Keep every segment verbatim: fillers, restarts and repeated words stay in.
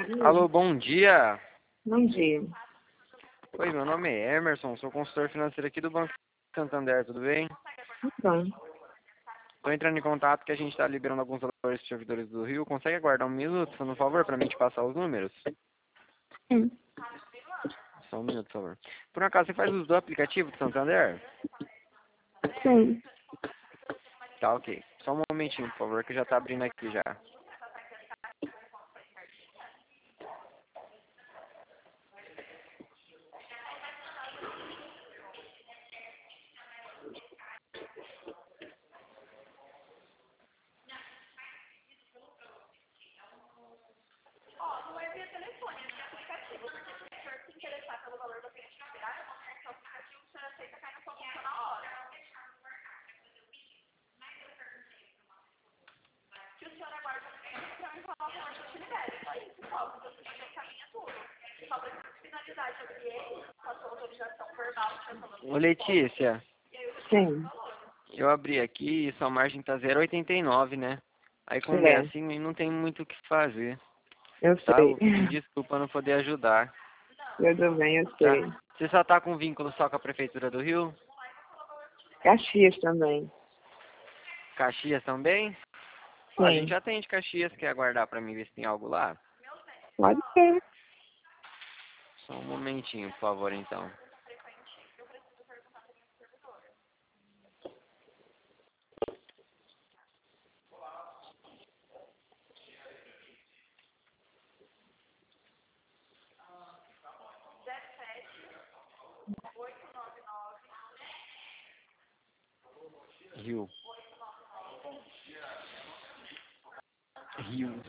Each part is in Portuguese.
Alô, bom dia. Bom dia. Oi, meu nome é Emerson, sou consultor financeiro aqui do Banco Santander, tudo bem? Bom. Estou entrando em contato que a gente está liberando alguns valores de servidores do Rio. Consegue aguardar um minuto, por favor, para mim te passar os números? Sim. Só um minuto, por favor. Por acaso, você faz uso do aplicativo do Santander? Sim. Tá, ok. Só um momentinho, por favor, que já está abrindo aqui já. Ô, Letícia, Sim. eu abri aqui e sua margem tá zero vírgula oitenta e nove, né? Aí quando é É. assim, não tem muito o que fazer, Eu tá? Eu sei. vou pedir desculpa não poder ajudar, Tudo bem, eu tá? sei. Você só tá com vínculo só com a Prefeitura do Rio? Caxias também. Caxias também? Ó, a gente Sim. atende Caxias, quer aguardar pra mim ver se tem algo lá? Pode ser. Só um momentinho, por favor, então. Rio. Rio.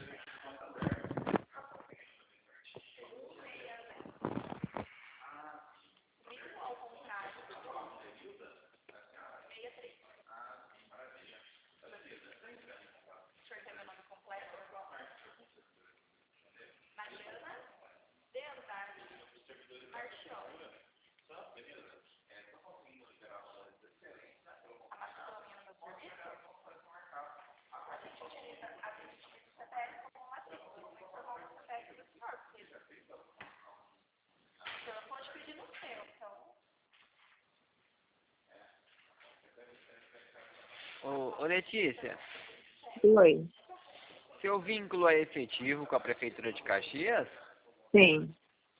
Ô, ô Letícia, Oi. seu vínculo é efetivo com a Prefeitura de Caxias? Sim.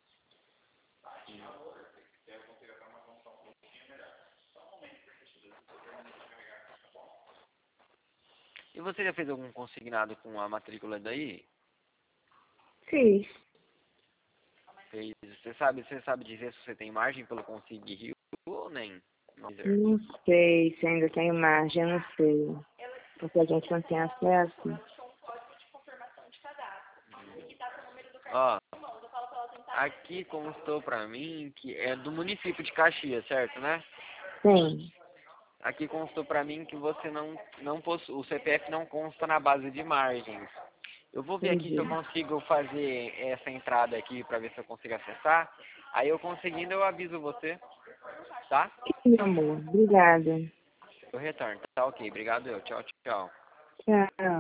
E você já fez algum consignado com a matrícula daí? Fiz. Fez. Você sabe, você sabe dizer se você tem margem pelo Consig Rio ou nem? Não dizer. Não sei se ainda tenho margem, eu não sei. Porque a gente não tem acesso. Ó, aqui constou pra mim que é do município de Caxias, certo, né? Sim. Aqui constou pra mim que você não, não possui, o C P F não consta na base de margens. Eu vou ver aqui se eu Entendi. consigo fazer essa entrada aqui pra ver se eu consigo acessar. Aí eu conseguindo eu aviso você, tá? Meu amor, obrigada. Eu retorno, tá ok, obrigado eu, tchau, tchau. Tchau.